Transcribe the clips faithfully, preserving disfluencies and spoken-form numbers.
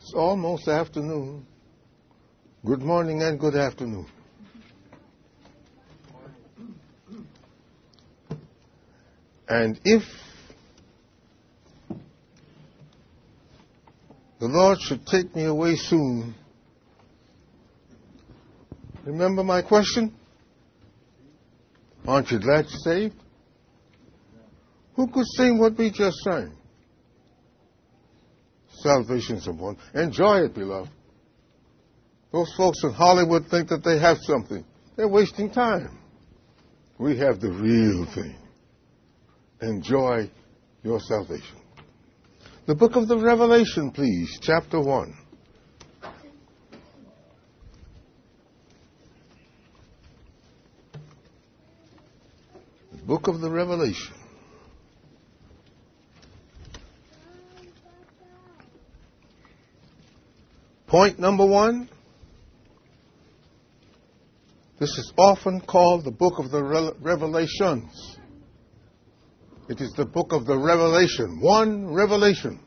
It's almost afternoon. Good morning and good afternoon. And if the Lord should take me away soon, remember my question? Aren't you glad you're saved? Who could sing what we just sang? Salvation's a one. Enjoy it, beloved. Those folks in Hollywood think that they have something. They're wasting time. We have the real thing. Enjoy your salvation. The book of the Revelation, please, chapter one. The book of the Revelation. Point number one. This is often called the book of the Re- Revelations. It is the book of the Revelation. One revelation.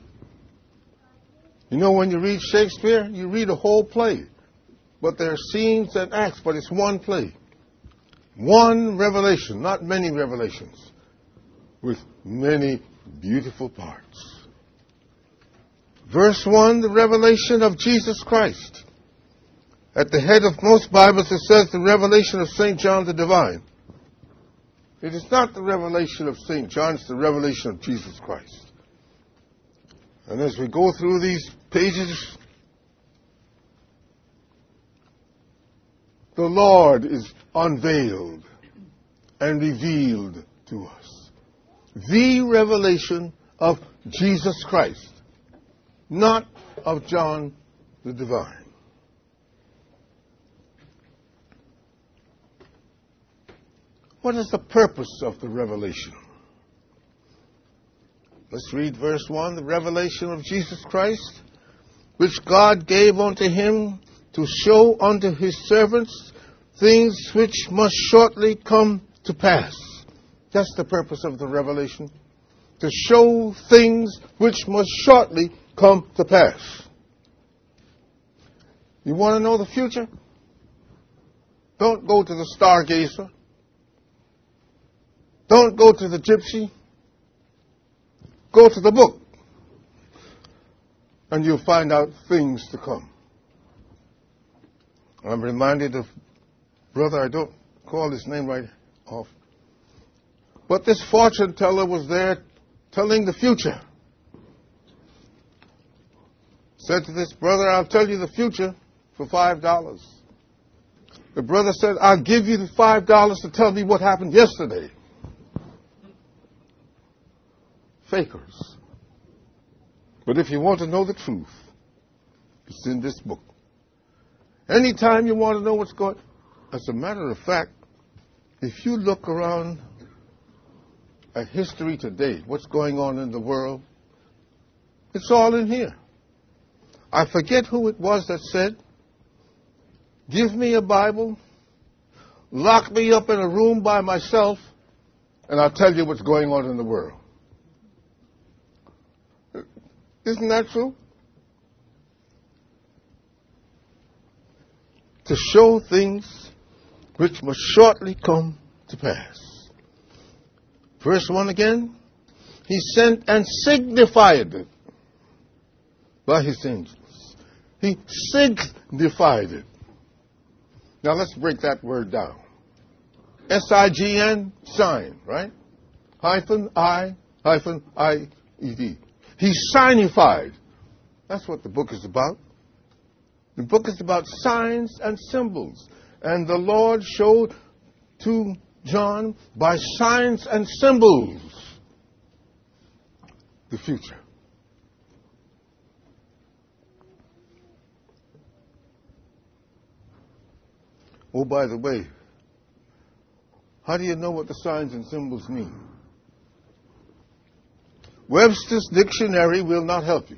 You know, when you read Shakespeare, you read a whole play. But there are scenes and acts, but it's one play. One revelation, not many revelations, with many beautiful parts. Verse one, the revelation of Jesus Christ. At the head of most Bibles, it says the revelation of Saint John the Divine. It is not the revelation of Saint John, it's the revelation of Jesus Christ. And as we go through these pages, the Lord is unveiled and revealed to us. The revelation of Jesus Christ, not of John the Divine. What is the purpose of the revelation? Let's read verse one. The revelation of Jesus Christ, which God gave unto him to show unto his servants things which must shortly come to pass. That's the purpose of the revelation. To show things which must shortly come to pass. You want to know the future? Don't go to the stargazer. Don't go to the gypsy. Go to the book. And you'll find out things to come. I'm reminded of brother, I don't call his name right off. But this fortune teller was there telling the future. Said to this brother, I'll tell you the future for five dollars. The brother said, I'll give you the five dollars to tell me what happened yesterday. Fakers. But if you want to know the truth, it's in this book. Anytime you want to know what's going on, as a matter of fact, if you look around at history today, what's going on in the world, it's all in here. I forget who it was that said, give me a Bible, lock me up in a room by myself, and I'll tell you what's going on in the world. Isn't that true? To show things which must shortly come to pass. Verse one again. He sent and signified it by his angels. He signified it. Now let's break that word down. S I G N, sign, right? Hyphen I, hyphen I E D. He signified. That's what the book is about. The book is about signs and symbols. And the Lord showed to John by signs and symbols the future. Oh, by the way, how do you know what the signs and symbols mean? Webster's dictionary will not help you.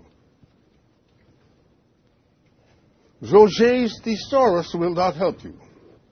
Roget's thesaurus will not help you.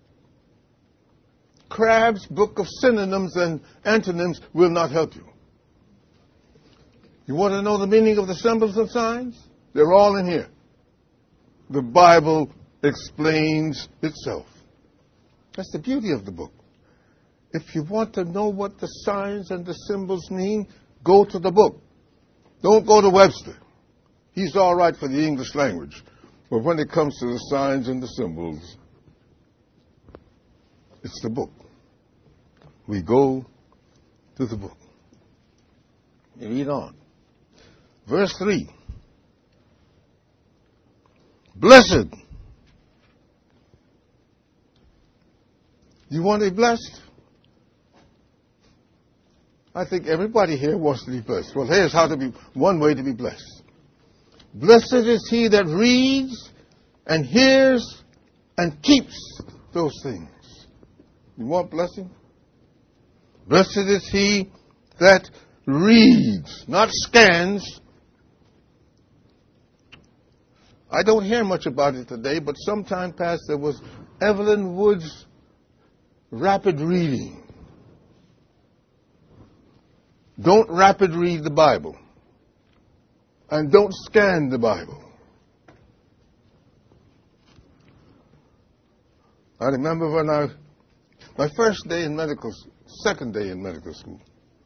Crabb's book of synonyms and antonyms will not help you. You want to know the meaning of the symbols and signs? They're all in here. The Bible explains itself. That's the beauty of the book. If you want to know what the signs and the symbols mean, go to the book. Don't go to Webster. He's all right for the English language. But when it comes to the signs and the symbols, it's the book. We go to the book. You read on. Verse three. Blessed. You want to be blessed? I think everybody here wants to be blessed. Well, here's how to be, one way to be blessed. Blessed is he that reads and hears and keeps those things. You want blessing? Blessed is he that reads, not scans. I don't hear much about it today, but some time past there was Evelyn Wood's rapid reading. Don't rapid read the Bible. And don't scan the Bible. I remember when I, my first day in medical, second day in medical school,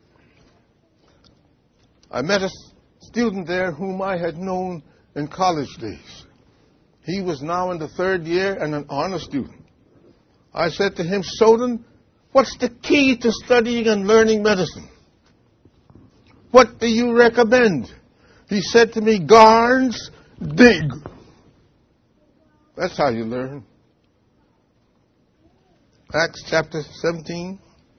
I met a student there whom I had known in college days. He was now in the third year and an honor student. I said to him, Soden, what's the key to studying and learning medicine? What do you recommend? He said to me, Garnes, dig. That's how you learn. Acts chapter seventeen.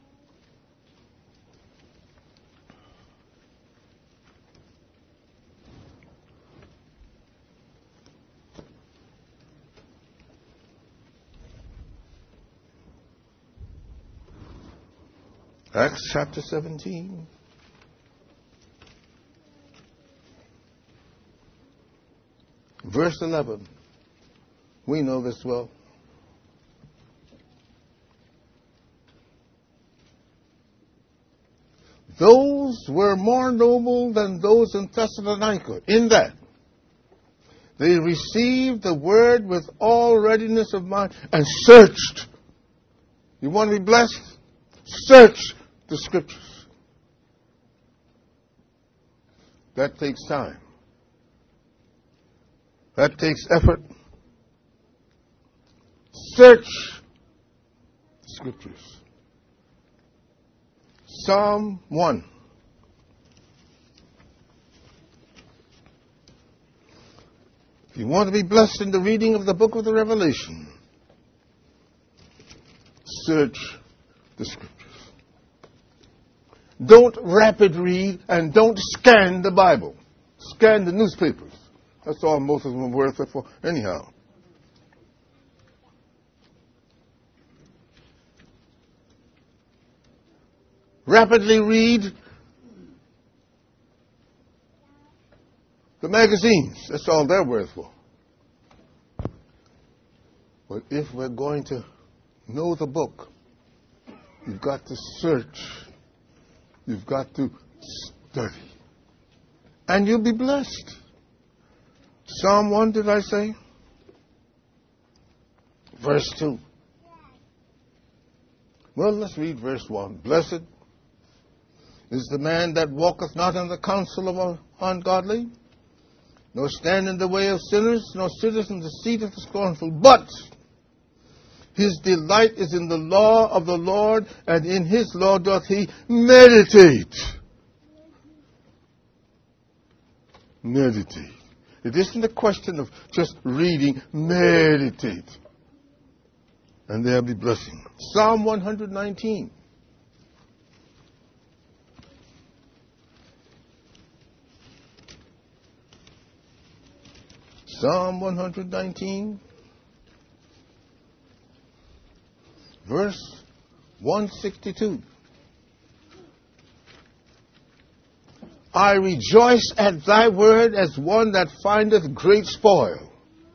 Acts chapter seventeen. Verse eleven. We know this well. Those were more noble than those in Thessalonica, in that they received the word with all readiness of mind and searched. You want to be blessed? Search the scriptures. That takes time. That takes effort. Search the scriptures. Psalm one. If you want to be blessed in the reading of the book of the Revelation, search the scriptures. Don't rapid read and don't scan the Bible. Scan the newspapers. That's all most of them are worth it for anyhow. Rapidly read the magazines. That's all they're worth for. But if we're going to know the book, you've got to search. You've got to study. And you'll be blessed. Psalm one, did I say? Verse two. Well, let's read verse one. Blessed is the man that walketh not in the counsel of ungodly, nor stand in the way of sinners, nor sitteth in the seat of the scornful, but his delight is in the law of the Lord, and in his law doth he meditate. Meditate. It isn't a question of just reading. Meditate. And there'll be blessing. Psalm one nineteen. Psalm one nineteen. Verse one sixty-two. I rejoice at thy word as one that findeth great spoil.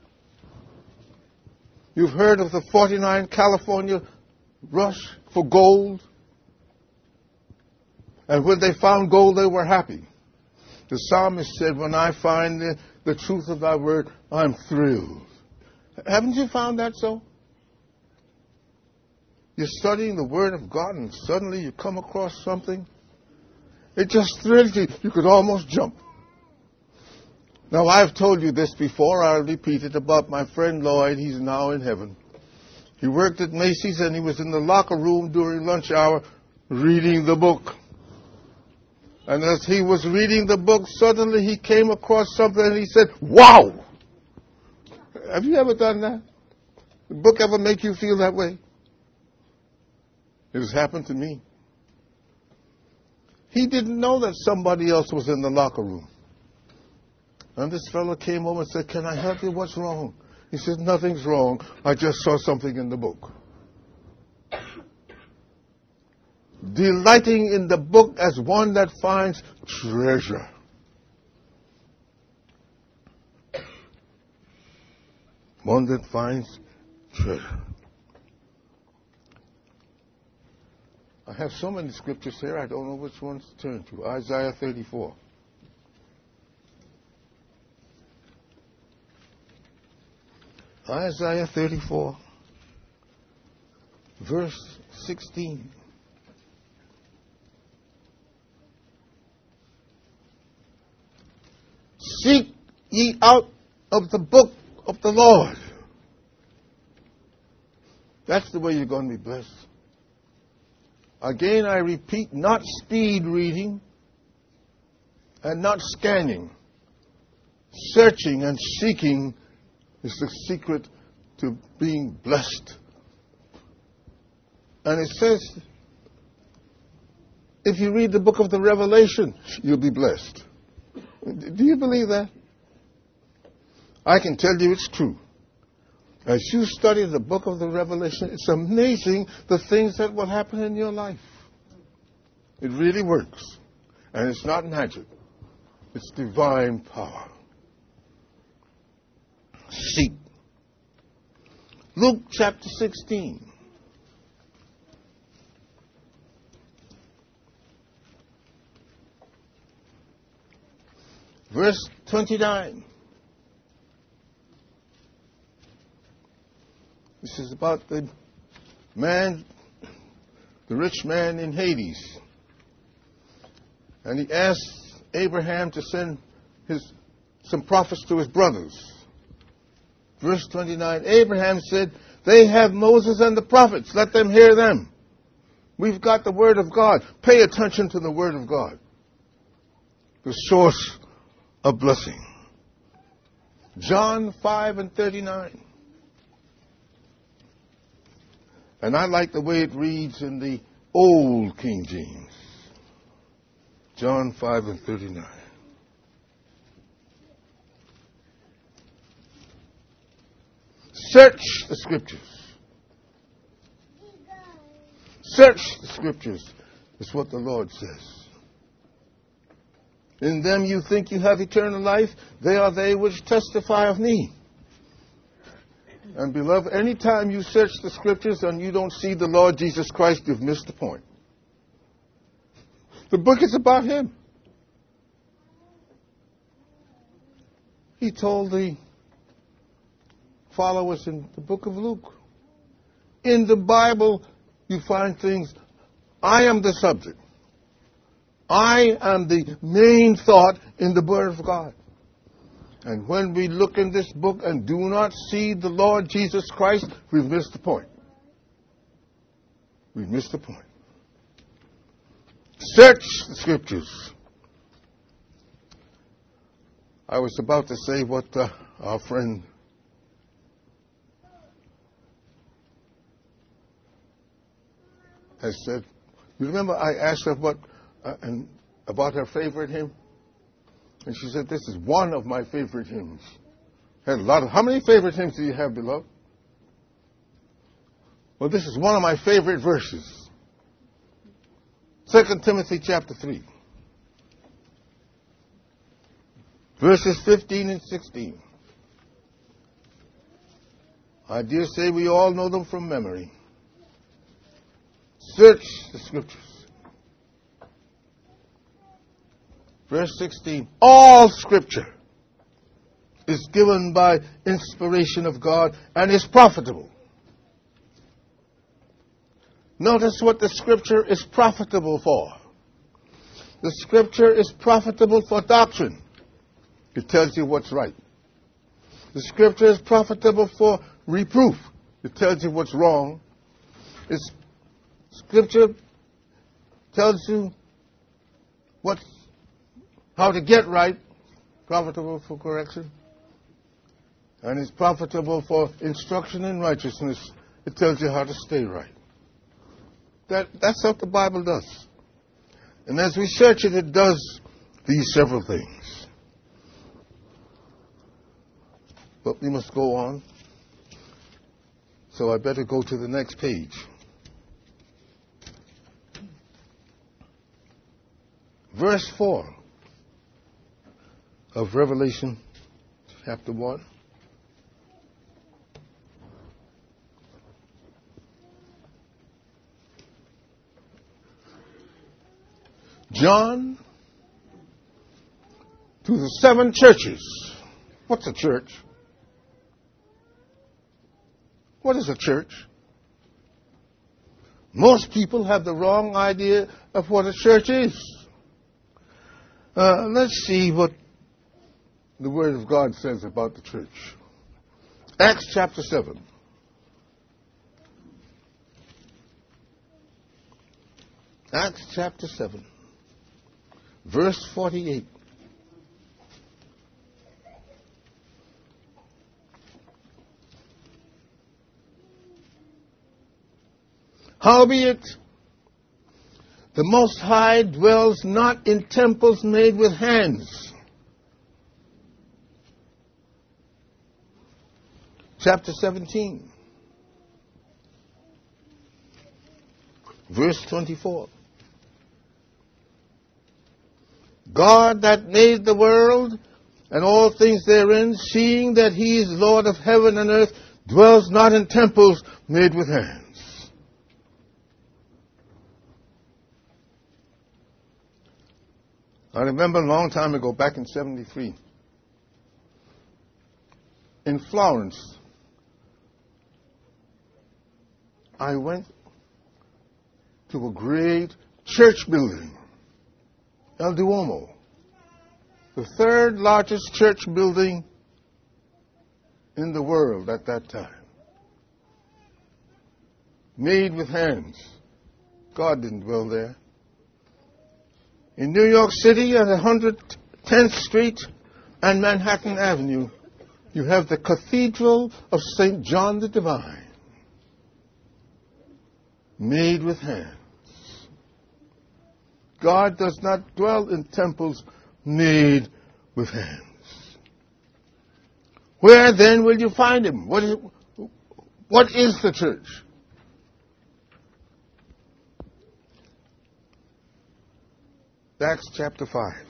You've heard of the forty-nine California rush for gold? And when they found gold, they were happy. The psalmist said, when I find the the truth of thy word, I'm thrilled. Haven't you found that so? You're studying the word of God and suddenly you come across something. It just thrills you. You could almost jump. Now, I've told you this before. I'll repeat it about my friend Lloyd. He's now in heaven. He worked at Macy's and he was in the locker room during lunch hour reading the book. And as he was reading the book, suddenly he came across something and he said, wow! Have you ever done that? The book ever make you feel that way? It has happened to me. He didn't know that somebody else was in the locker room. And this fellow came over and said, can I help you? What's wrong? He said, nothing's wrong. I just saw something in the book. Delighting in the book as one that finds treasure. One that finds treasure. I have so many scriptures here, I don't know which ones to turn to. Isaiah thirty-four. Isaiah thirty-four, verse sixteen. Seek ye out of the book of the Lord. That's the way you're going to be blessed. Again, I repeat, not speed reading and not scanning. Searching and seeking is the secret to being blessed. And it says, if you read the book of the Revelation, you'll be blessed. Do you believe that? I can tell you it's true. As you study the book of the Revelation, it's amazing the things that will happen in your life. It really works. And it's not magic. It's divine power. Seek. Luke chapter sixteen. Verse twenty-nine. This is about the man, the rich man in Hades. And he asked Abraham to send his some prophets to his brothers. Verse twenty-nine, Abraham said, they have Moses and the prophets. Let them hear them. We've got the word of God. Pay attention to the word of God. The source of blessing. John five and thirty-nine. And I like the way it reads in the old King James. John five and thirty-nine. Search the scriptures. Search the scriptures, is what the Lord says. In them you think you have eternal life. They are they which testify of me. And beloved, any time you search the scriptures and you don't see the Lord Jesus Christ, you've missed the point. The book is about him. He told the followers in the book of Luke, in the Bible you find things, I am the subject. I am the main thought in the Word of God. And when we look in this book and do not see the Lord Jesus Christ, we've missed the point. We've missed the point. Search the scriptures. I was about to say what uh, our friend has said. You remember I asked her what uh, and about her favorite hymn? And she said, this is one of my favorite hymns. Had a lot of, how many favorite hymns do you have, beloved? Well, this is one of my favorite verses. Second Timothy chapter three. Verses fifteen and sixteen. I dare say we all know them from memory. Search the scriptures. Verse sixteen. All scripture is given by inspiration of God and is profitable. Notice what the Scripture is profitable for. The Scripture is profitable for doctrine. It tells you what's right. The Scripture is profitable for reproof. It tells you what's wrong. It's, Scripture tells you what, how to get right, profitable for correction. And it's profitable for instruction in righteousness. It tells you how to stay right. That, that's what the Bible does. And as we search it, it does these several things. But we must go on. So I better go to the next page. Verse four of Revelation chapter one. John, to the seven churches. What's a church? What is a church? Most people have the wrong idea of what a church is. Uh, let's see what the Word of God says about the church. Acts chapter seven. Acts chapter seven. Verse forty-eight. Howbeit, the Most High dwells not in temples made with hands. Chapter seventeen. Verse twenty-four. God that made the world and all things therein, seeing that he is Lord of heaven and earth, dwells not in temples made with hands. I remember a long time ago, back in seventy-three, in Florence, I went to a great church building, El Duomo, the third largest church building in the world at that time. Made with hands. God didn't dwell there. In New York City at one hundred tenth Street and Manhattan Avenue, you have the Cathedral of Saint John the Divine. Made with hands. God does not dwell in temples made with hands. Where then will you find him? What is, what is the church? Acts chapter five.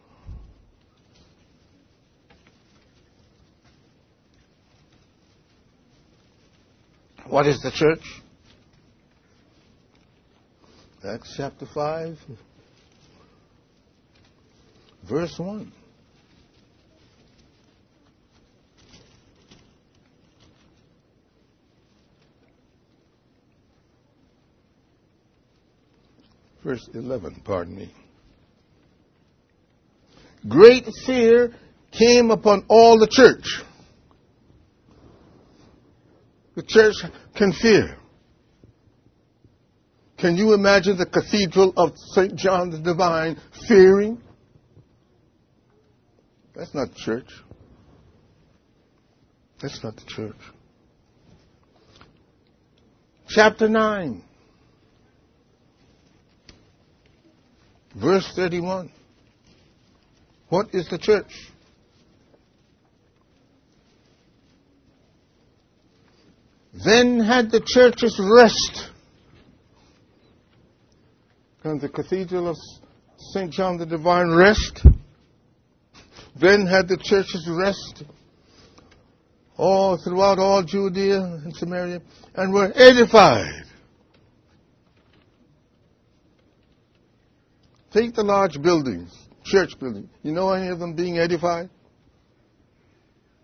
What is the church? Acts chapter five, verse one. Verse eleven, pardon me. Great fear came upon all the church. The church can fear. Can you imagine the Cathedral of Saint John the Divine fearing? That's not church. That's not the church. Chapter nine. Verse thirty-one. What is the church? Then had the churches rest. And the Cathedral of Saint John the Divine rest. Then had the churches rest all throughout all Judea and Samaria and were edified. Take the large buildings, church buildings. You know any of them being edified?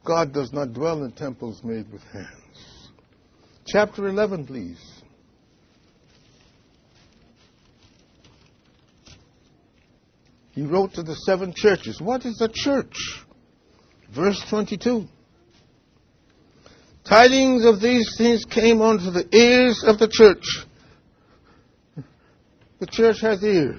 God does not dwell in temples made with hands. Chapter eleven, please. He wrote to the seven churches. What is a church? Verse twenty-two. Tidings of these things came unto the ears of the church. The church has ears.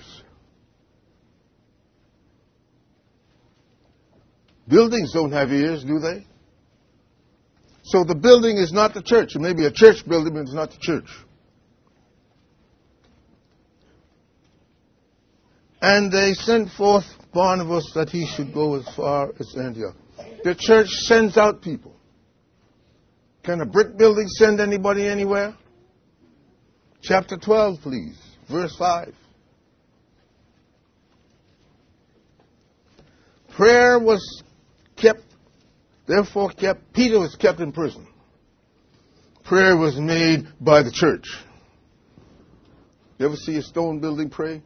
Buildings don't have ears, do they? So the building is not the church. It may be a church building, but it's not the church. And they sent forth Barnabas that he should go as far as Antioch. The church sends out people. Can a brick building send anybody anywhere? Chapter twelve, please. Verse five. Prayer was kept, therefore kept, Peter was kept in prison. Prayer was made by the church. You ever see a stone building pray?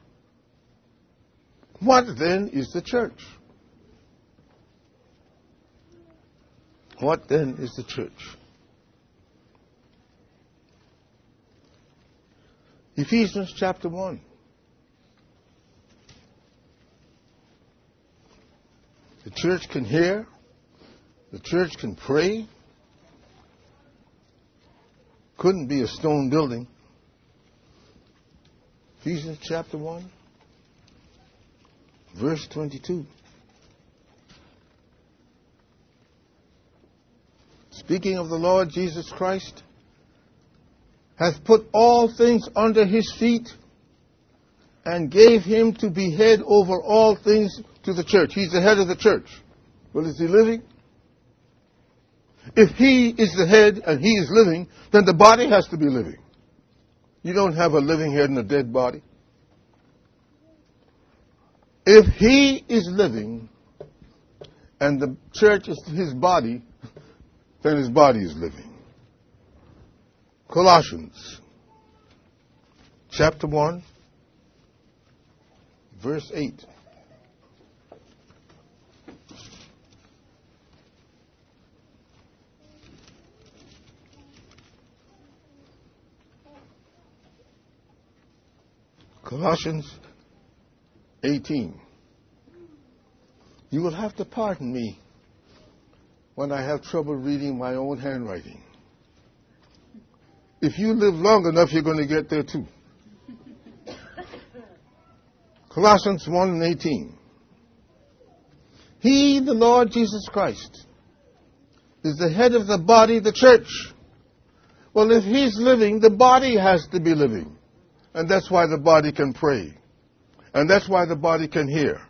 What then is the church? What then is the church? Ephesians chapter one. The church can hear. The church can pray. Couldn't be a stone building. Ephesians chapter one, verse twenty-two. Speaking of the Lord Jesus Christ, hath put all things under his feet and gave him to be head over all things to the church. He's the head of the church. Well, is he living? If he is the head and he is living, then the body has to be living. You don't have a living head and a dead body. If he is living and the church is his body, then his body is living. Colossians chapter one, verse eight. Colossians eighteen. You will have to pardon me when I have trouble reading my own handwriting. If you live long enough, you're going to get there too. Colossians one and eighteen. He, the Lord Jesus Christ, is the head of the body, the church. Well, if he's living, the body has to be living. And that's why the body can pray. And that's why the body can hear.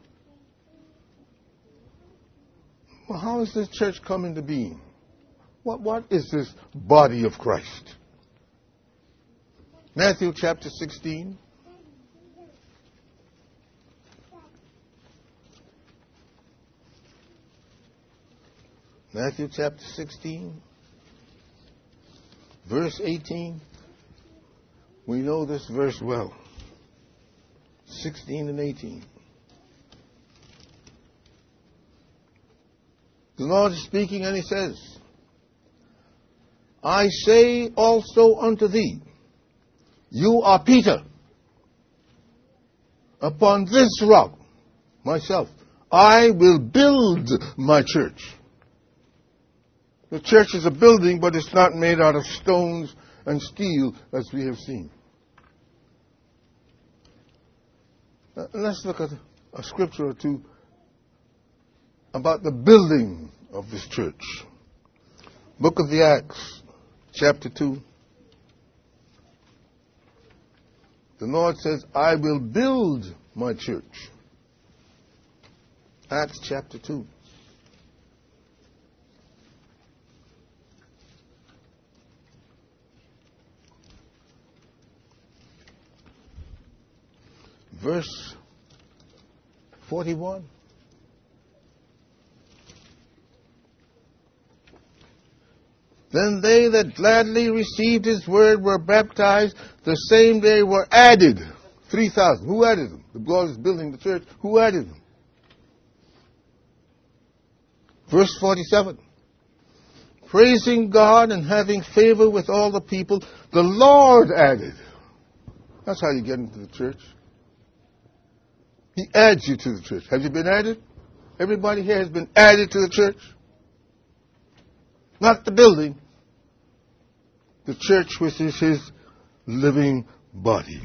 Well, how is this church come into being? What, what is this body of Christ? Matthew chapter sixteen. Matthew chapter sixteen, verse eighteen. We know this verse well. sixteen and eighteen. The Lord is speaking and he says, I say also unto thee, you are Peter. Upon this rock, myself, I will build my church. The church is a building, but it's not made out of stones and steel as we have seen. Uh, let's look at a scripture or two about the building of this church. Book of the Acts, chapter two. The Lord says, I will build my church. Acts chapter two. Verse forty-one. Then they that gladly received his word were baptized. The same day were added three thousand. Who added them? The God is building the church. Who added them? Verse forty-seven. praising God and having favor with all the people, the Lord added. That's how you get into the church. He adds you to the church. Have you been added? Everybody here has been added to the church. Not the building. The church, which is his living body.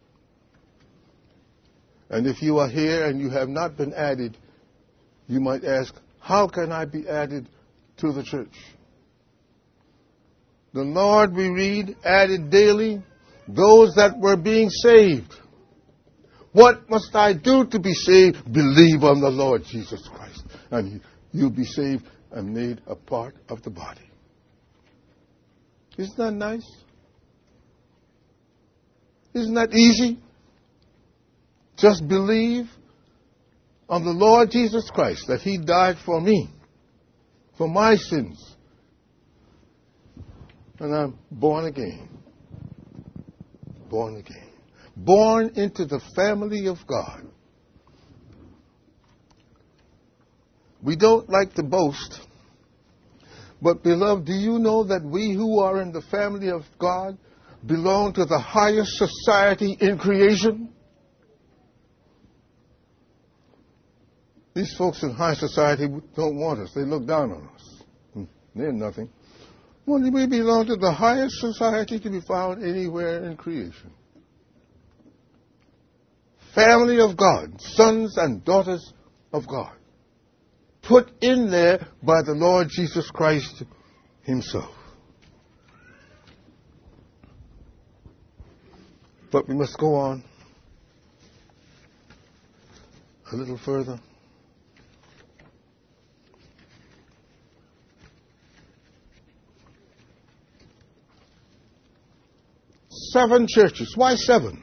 And if you are here and you have not been added, you might ask, how can I be added to the church? The Lord, we read, added daily those that were being saved. What must I do to be saved? Believe on the Lord Jesus Christ, and you'll be saved and made a part of the body. Isn't that nice? Isn't that easy? Just believe on the Lord Jesus Christ, that he died for me, for my sins. And I'm born again. Born again. Born into the family of God. We don't like to boast, but beloved, do you know that we who are in the family of God belong to the highest society in creation? These folks in high society don't want us. They look down on us. They're nothing. Well, we belong to the highest society to be found anywhere in creation. Family of God, sons and daughters of God. Put in there by the Lord Jesus Christ himself. But we must go on a little further. Seven churches. Why seven?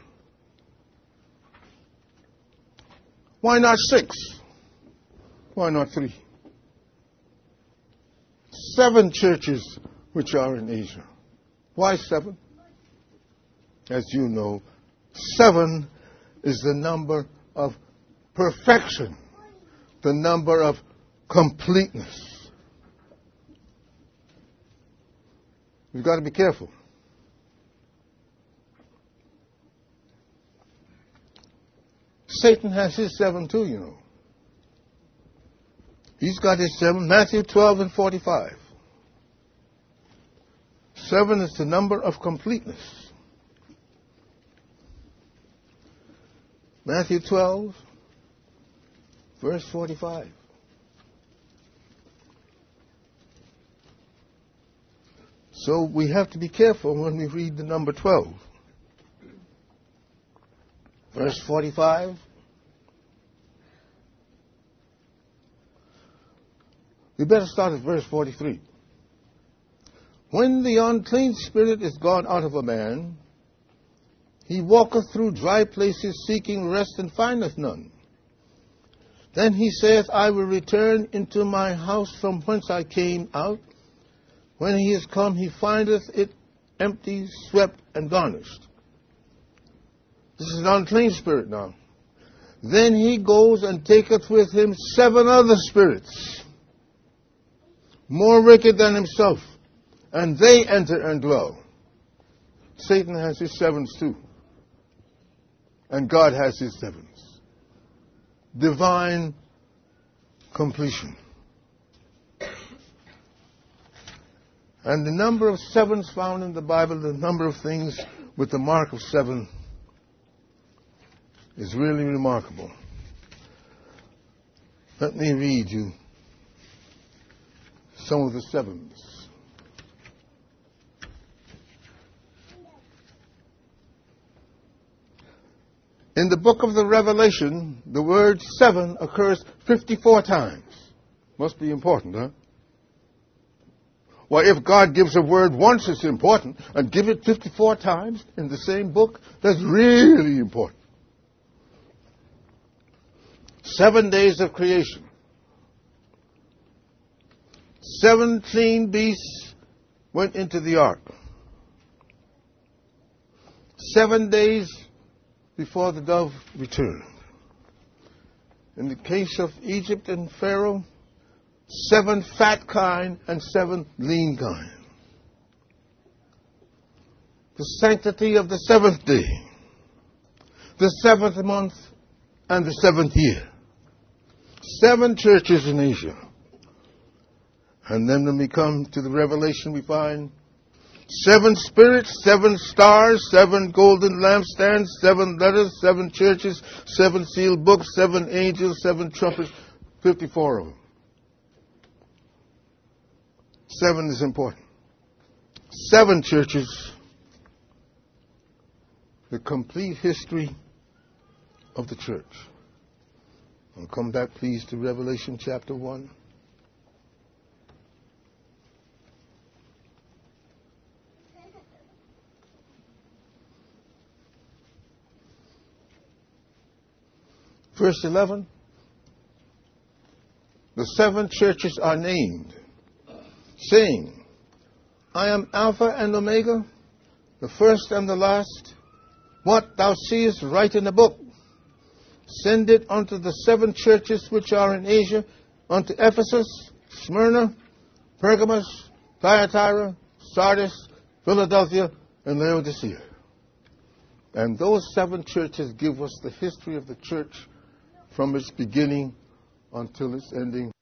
Why not six? Why not three? Seven churches which are in Asia. Why seven? As you know, seven is the number of perfection, the number of completeness. You've got to be careful. Satan has his seven too, you know. He's got his seven, Matthew twelve and forty-five. Seven is the number of completeness. Matthew twelve, verse forty-five. So we have to be careful when we read the number twelve. Verse forty-five. We better start at verse forty-three. When the unclean spirit is gone out of a man, he walketh through dry places seeking rest and findeth none. Then he saith, I will return into my house from whence I came out. When he is come, he findeth it empty, swept, and garnished. This is an unclean spirit now. Then he goes and taketh with him seven other spirits, more wicked than himself, and they enter and dwell. Satan has his sevens too. And God has his sevens. Divine completion. And the number of sevens found in the Bible, the number of things with the mark of seven, is really remarkable. Let me read you some of the sevens. In the book of the Revelation, the word seven occurs fifty-four times. Must be important, huh? Well, if God gives a word once, it's important, and give it fifty-four times in the same book, that's really important. Seven days of creation. Seven clean beasts went into the ark. Seven days before the dove returned. In the case of Egypt and Pharaoh, seven fat kine and seven lean kine. The sanctity of the seventh day, the seventh month, and the seventh year. Seven churches in Asia. And then when we come to the Revelation, we find seven spirits, seven stars, seven golden lampstands, seven letters, seven churches, seven sealed books, seven angels, seven trumpets, fifty-four of them. Seven is important. Seven churches, the complete history of the church. I'll come back, please, to Revelation chapter one. Verse eleven. The seven churches are named, saying, I am Alpha and Omega, the first and the last. What thou seest, write in the book. Send it unto the seven churches which are in Asia, unto Ephesus, Smyrna, Pergamos, Thyatira, Sardis, Philadelphia, and Laodicea. And those seven churches give us the history of the church from its beginning until its ending.